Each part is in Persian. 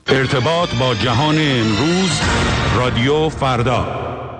ارتباط با جهان امروز، رادیو فردا.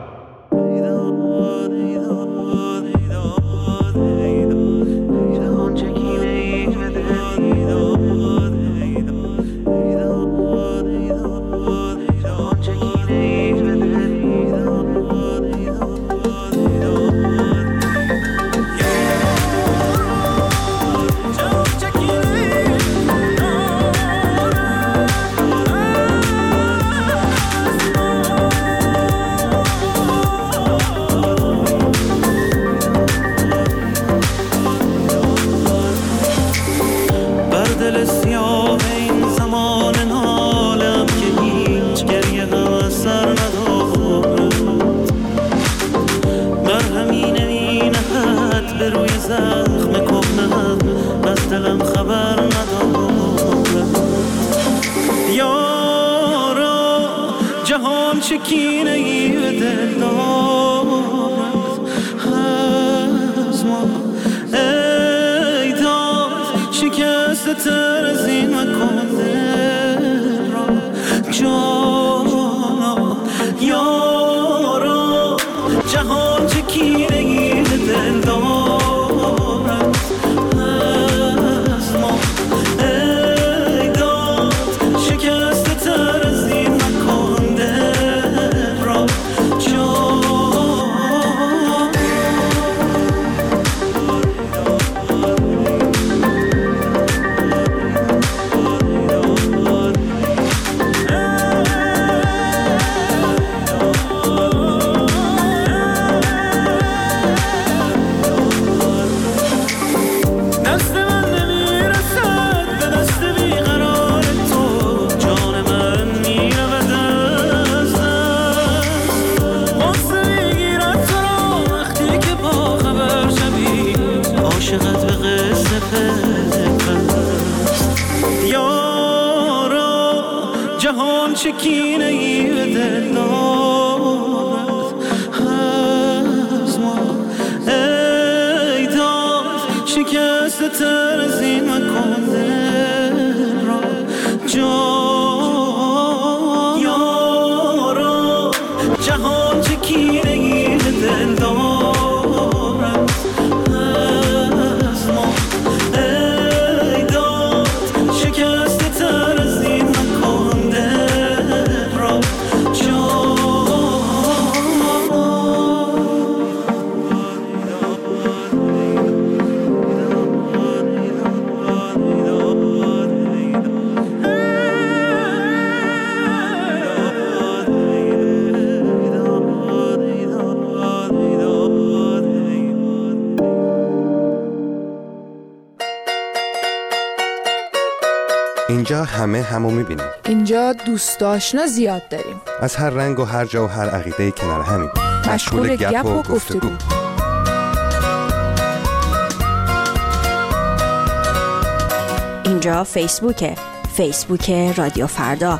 اینجا همه همو میبینیم. اینجا دوست آشنا زیاد داریم. از هر رنگ و هر جا و هر عقیده کنار همیم. مشغول گپ و گفتگو. اینجا فیسبوک رادیو فردا.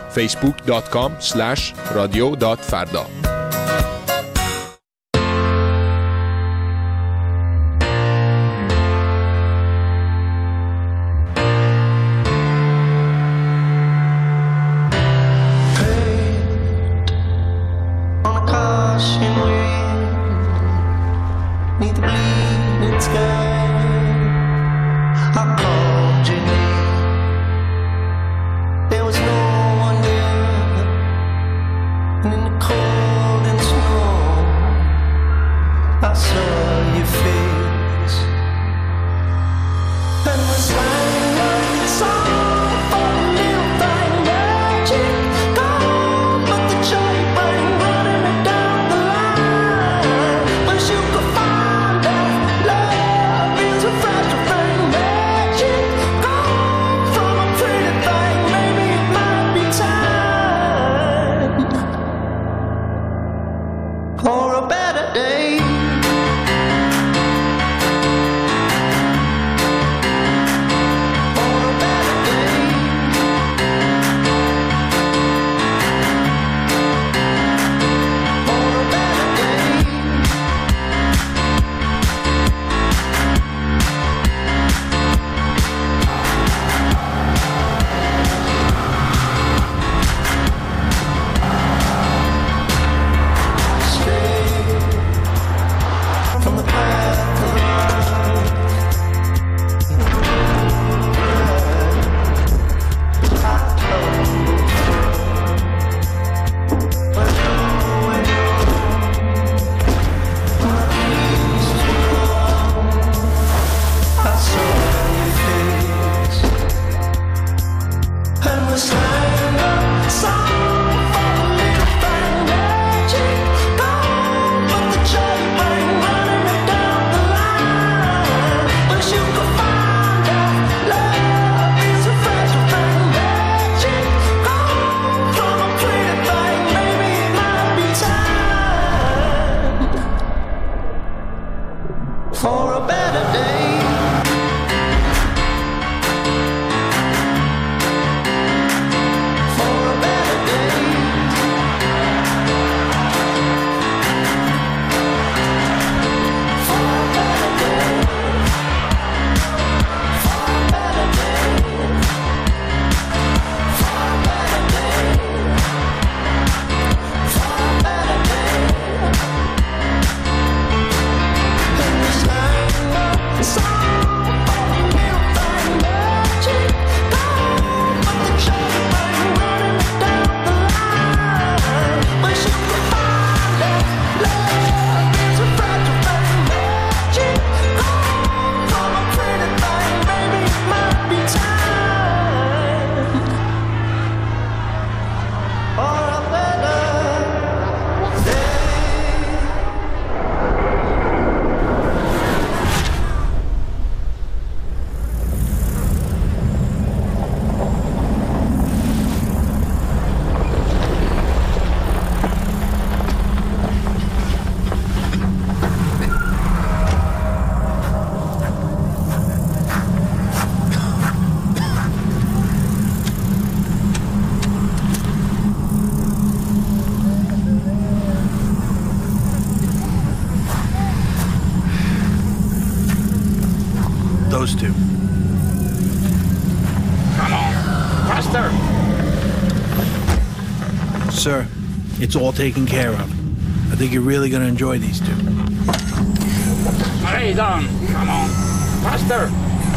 facebook.com/radio.farda. There was no one there, and in the cold those two. Come on, faster! Sir, it's all taken care of. I think you're really going to enjoy these two. Raise on! Come on, faster!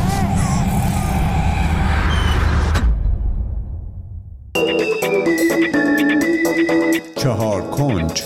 چهار کنج.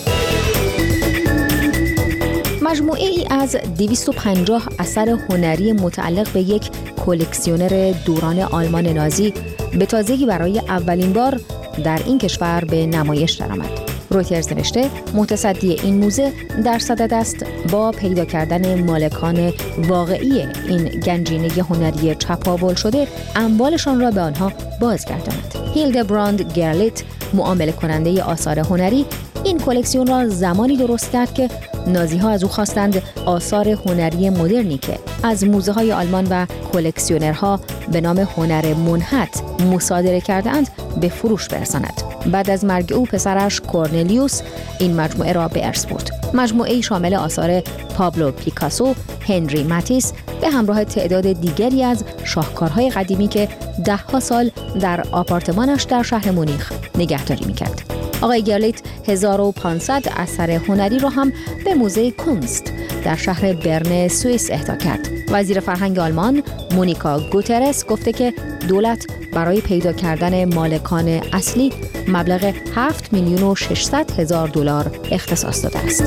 مجموعه ای از 250 اثر هنری متعلق به یک کلکسیونر دوران آلمان نازی به تازگی برای اولین بار در این کشور به نمایش درآمد. رویترز نوشته متصدی این موزه در صدد است با پیدا کردن مالکان واقعی این گنجینه هنری چپاول شده اموالشان را به آنها بازگرداند. هیلدبراند گرلیت، معامله کننده آثار هنری، این کلکسیون را زمانی درست کرد که نازی‌ها از او خواستند آثار هنری مدرنی که از موزه‌های آلمان و کلکسیونرها به نام هنر منحت مصادره کرده‌اند به فروش برساند. بعد از مرگ او پسرش کورنلیوس این مجموعه را به ارث برد. مجموعه‌ای شامل آثار پابلو پیکاسو، هنری ماتیس به همراه تعداد دیگری از شاهکارهای قدیمی که ده‌ها سال در آپارتمانش در شهر مونیخ نگهداری می‌کرد. آقای گرلیت 1500 اثر هنری را هم به موزه کنست در شهر برن سوئیس اهدا کرد. وزیر فرهنگ آلمان مونیکا گوترس گفته که دولت برای پیدا کردن مالکان اصلی مبلغ 7,600,000 دلار اختصاص داده است.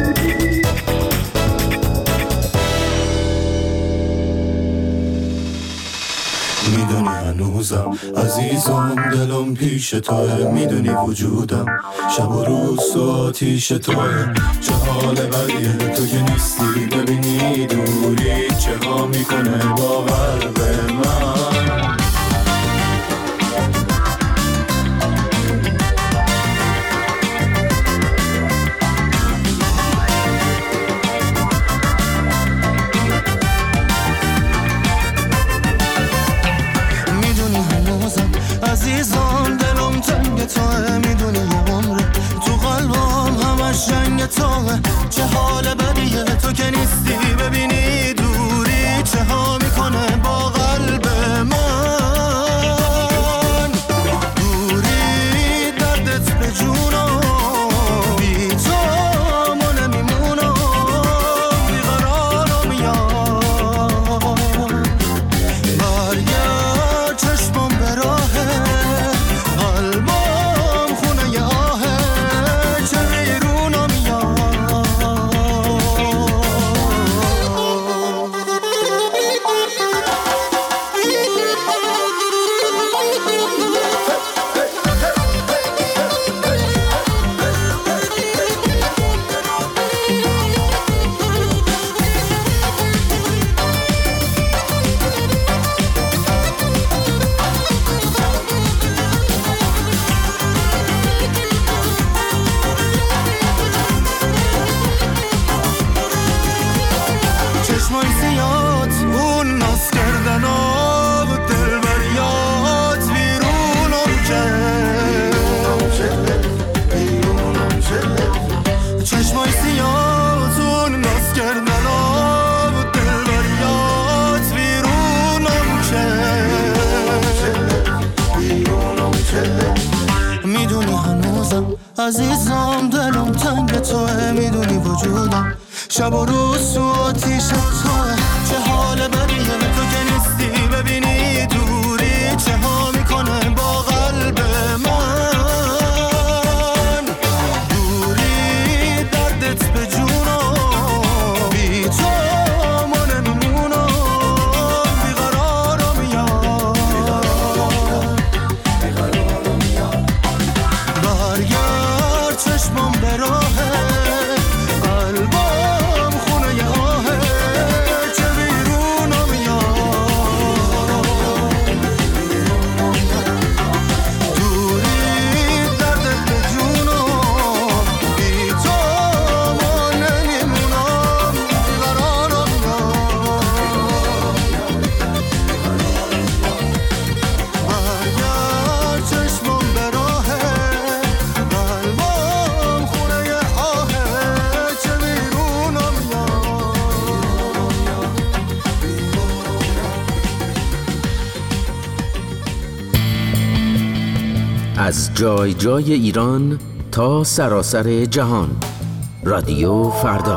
میدونی هنوزم عزیزم دلم پیش توه، میدونی وجودم شب و روز تو آتیش توه. چه حال بدیه تو که نیستی، ببینی دوری چه ها میکنه با قلب من. عزیزم دلم تنگ توه، میدونی یه عمره تو قلبم همش رنگ توه. چه حال بدیه تو که نیستی، ببینی دوری چه ها میکنه با قلب من. دوری دردت به جونم، بی تو ما نمیمونم، بیقرارم یاد. برگرد چشمم به راه عزیزم دلم تنگ توه، میدونی وجودم شب و روز تو آتیش توه. چه حال بدیه تو که نیستی، ببینی دوری چه ها میکنه با قلب من. دوری دردت به جونم، بی تو ما نمیمونم، بیقرارم یاد. برگرد چشمم به راه قلبم خونه آه. از جای جای ایران تا سراسر جهان. رادیو فردا.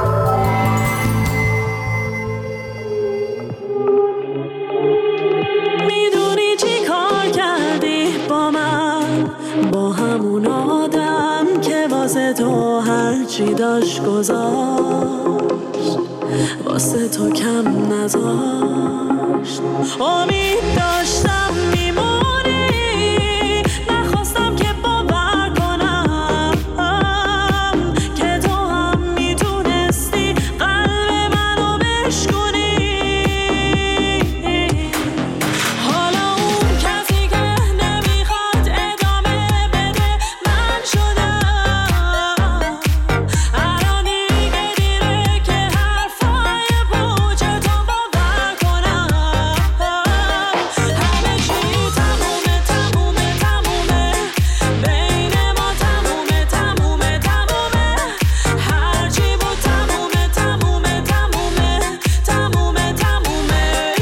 میدونی چی کار کردی با من، با همون آدم که واسه تو هرچی داشت گذاشت، واسه تو کم نذاشت. امید داشتم میمونی، نخواستم که باور کنم که تو هم میتونستی قلب منو بشکنی. حالا اون کسی که نمیخواد ادامه بده من شدم. الان دیگه دیره که حرفای پوچ تو باور کنم. همه چی تمومه تمومه تمومه، بین ما تمومه تمومه تمومه، هرچی بود تمومه تمومه تمومه تمومه تمومه.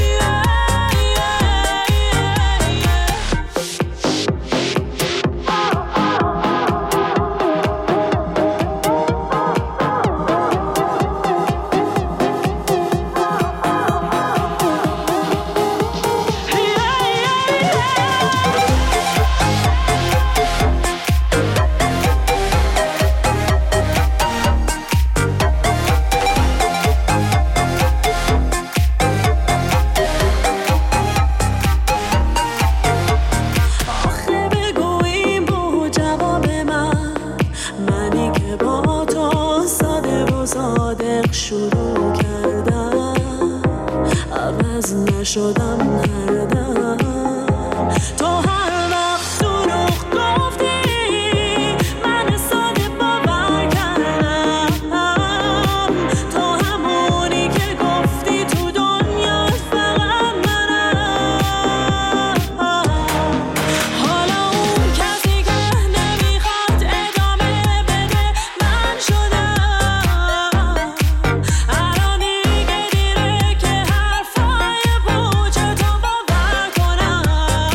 آخه بگو این بود جواب من، منی که با تو ساده و صادق شروع کردم، عوض نشدم هر دم. تو هر وقت دروغ گفتی من ساده باور کردم، تو همونی که گفتی تو دنیا فقط منم. حالا اون کسی که نمیخواد ادامه بده من شدم. الان دیگه دیره که حرفای پوچ تو باور کنم.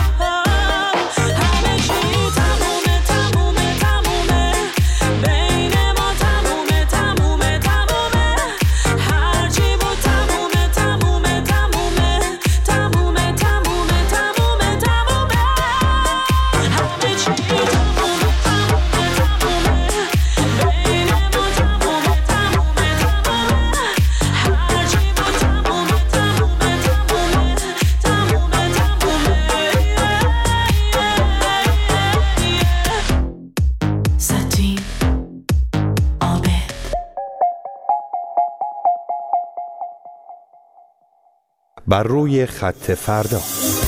همه چی تمومه تمومه تمومه، بین ما تمومه تمومه تمومه، هرچی بود تمومه تمومه تمومه تمومه تمومه تمومه تمومه. همه چی تمومه تمومه تمومه، بین ما تمومه تمومه تمومه، هرچی بود تمومه تمومه تمومه تمومه. ساتین آبه بر روی خط فردا.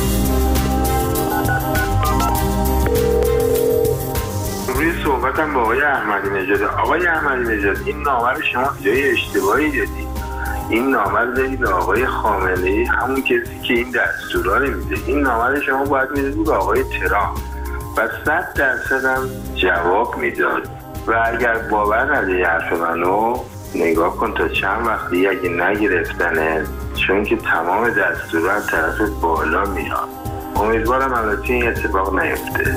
روی صحبتم با آقای احمدی نژاد. آقای احمدی نژاد، این نامه رو شما جای اشتباهی دادی. این نامه رو دادی به آقای خامنه‌ای، همون کسی که این دستورا رو میده. این نامه رو شما باید میدادی به آقای ترامپ و 100% هم جواب میداد. و اگر باور نداری حرف منو، نگاه کن تا چند وقتی اگه نگرفتنه، چون که تمام دستورا از طرف بالا میاد. امیدوارم البته این اتفاق نیفته.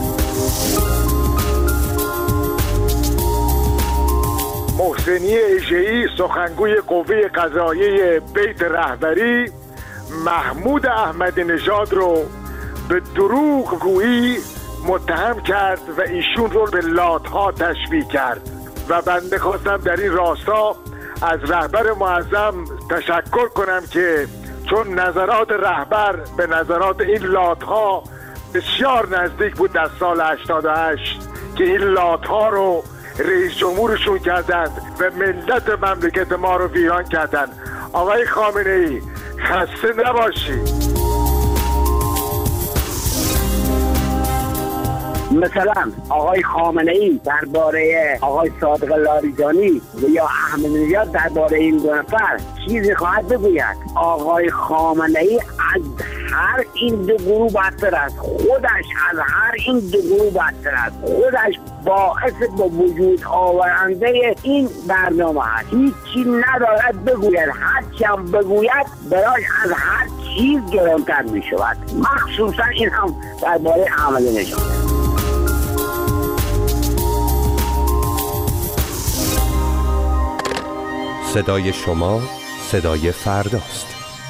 محسنی ایشه‌ای، سخنگوی قوه قضاییه بیت رهبری، محمود احمدی نژاد رو به دروغ گویی متهم کرد و ایشون رو به لات‌ها تشبیه کرد و بنده خواستم در این راستا از رهبر معظم تشکر کنم که چون نظرات رهبر به نظرات این لات‌ها بسیار نزدیک بود در سال 88 که این لات‌ها رو رئیس جمهورشون کردند و ملت مملکت ما رو ویران کردند. آقای خامنه‌ای خسته نباشید. مثلا آقای خامنه‌ای درباره آقای صادق لاریجانی یا احمدی نژاد درباره این دو نفر چیزی خواهد بگوید. آقای خامنه‌ای از هر این دو گروه بدتر است. خودش از هر این دو گروه بدتر است. خودش باعث با وجود آورنده این برنامه هست. هیچی ندارد بگوید. هرچی هم بگوید برای از هر چیز گرانتر می شود. مخصوصا این هم درباره احمدی نژاد. صدای شما صدای فرداست.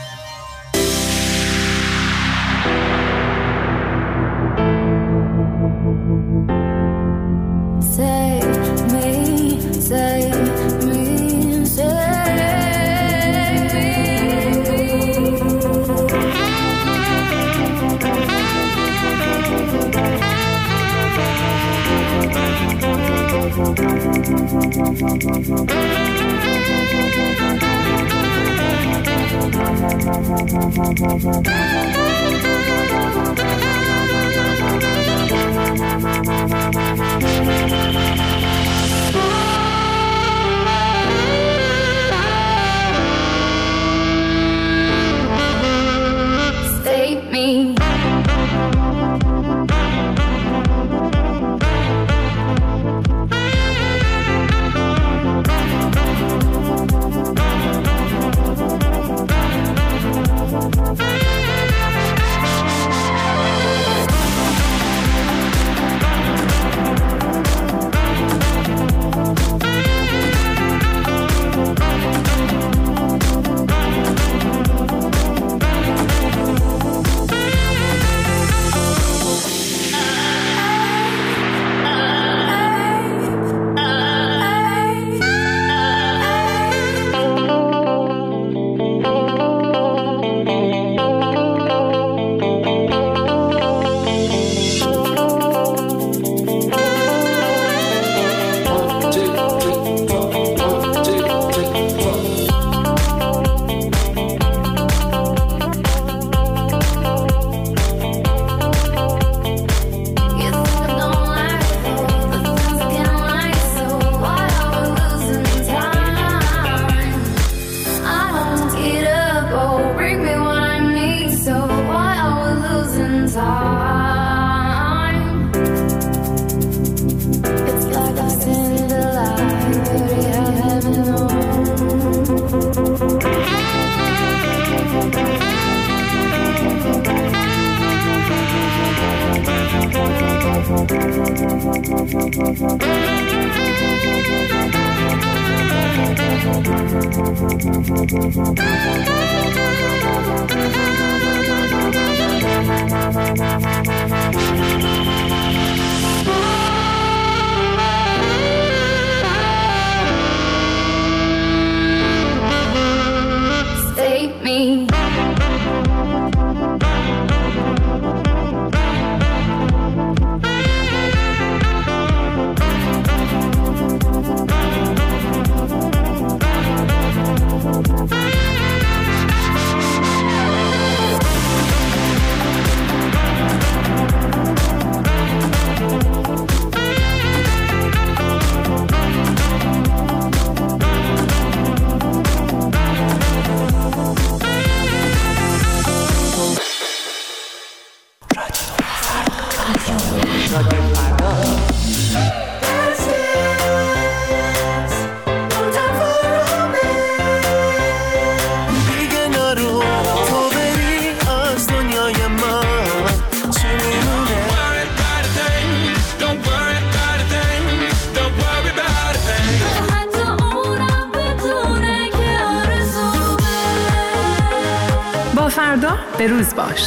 فردا به روز باش.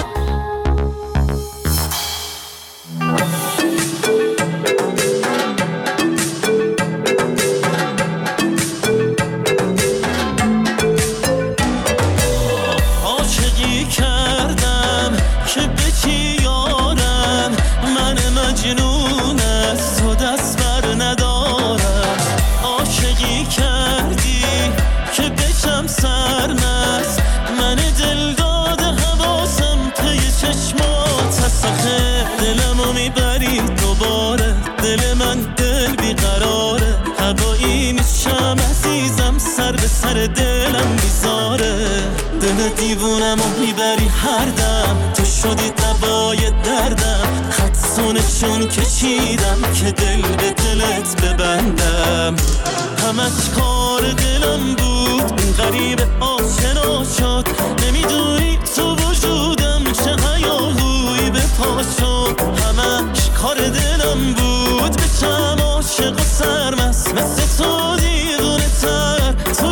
عاشقی کردم که به کی یارم، من مجنون از تو دست بر ندارم. عاشقی کردی که بشم سرمست، من دل داده حواسم پی چشمات هستخه. دلمو میبری دوباره، دل من دل بیقراره. هوایی میشم عزیزم، سر به سر دلم میذاره. دل دیوونمو میبری هر دم، تو شدی دوای دردم. خطسونشون کشیدم که دل به دلت ببندم. همش کار دلم بود، این غریب آشنا شد. نمیدونی تو وجودم چه هیاهویی به پا شد. همش کار دلم بود، بشم عاشق و سرمست مثل تو دیوونه تر. تو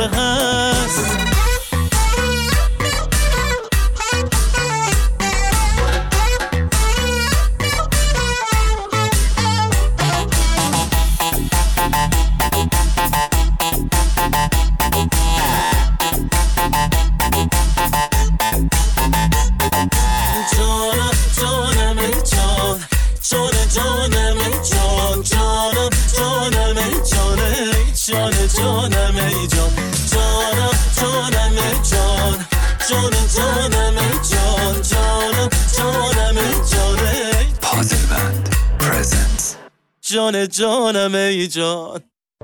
داره هست. جانم ای جان.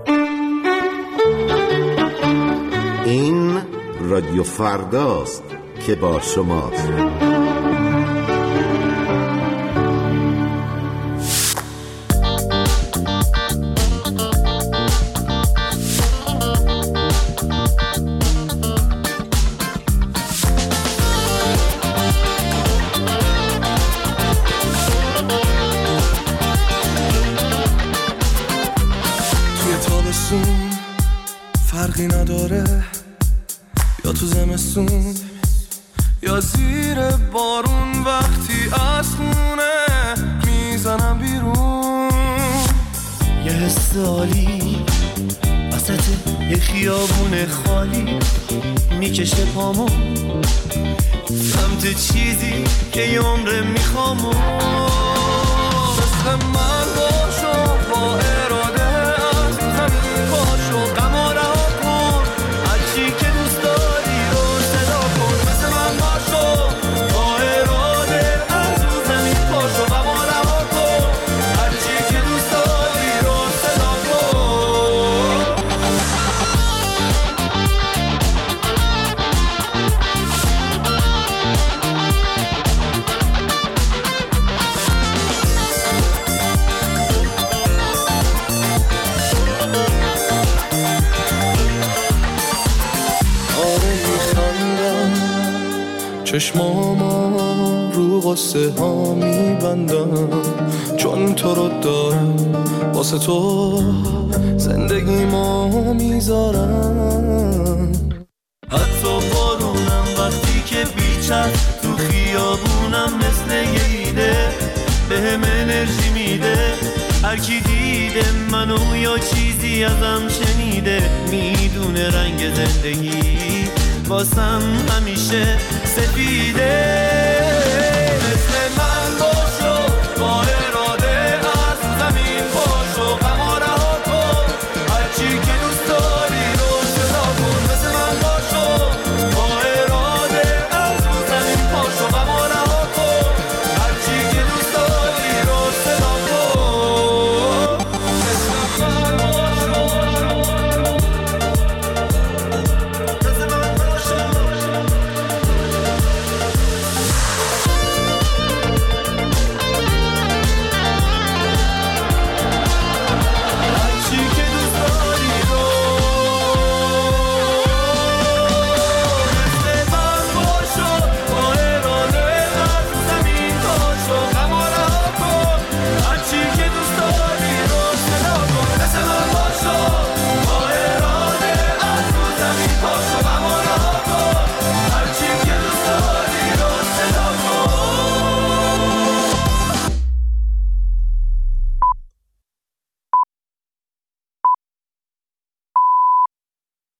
این رادیو فرداست که با شماست. فرقی نداره یا تو زمستون یا زیر بارون، وقتی از خونه میزنم بیرون یه حس عالی وسط یه خیابون خالی میکشه پامو سمت چیزی که یه عمره میخوامو. مثل من باشو با اراده از زمین باشو، غم و رها کن، هرچی که دوست داری رو صدا کن. مثل من باشو با اراده از زمین باشو، غم و رها کن، هرچی که دوست داری رو صدا کن. چشمام رو قصه ها میبندم، چون تو رو دارم واسه تو زندگی ما میذارم. حتی بارونم وقتی که بیچرخ تو خیابونم مثل یه ایده بهم انرژی میده. هر کی دیده منو یا چیزی ازم شنیده میدونه رنگ زندگی واسم همیشه سفیده.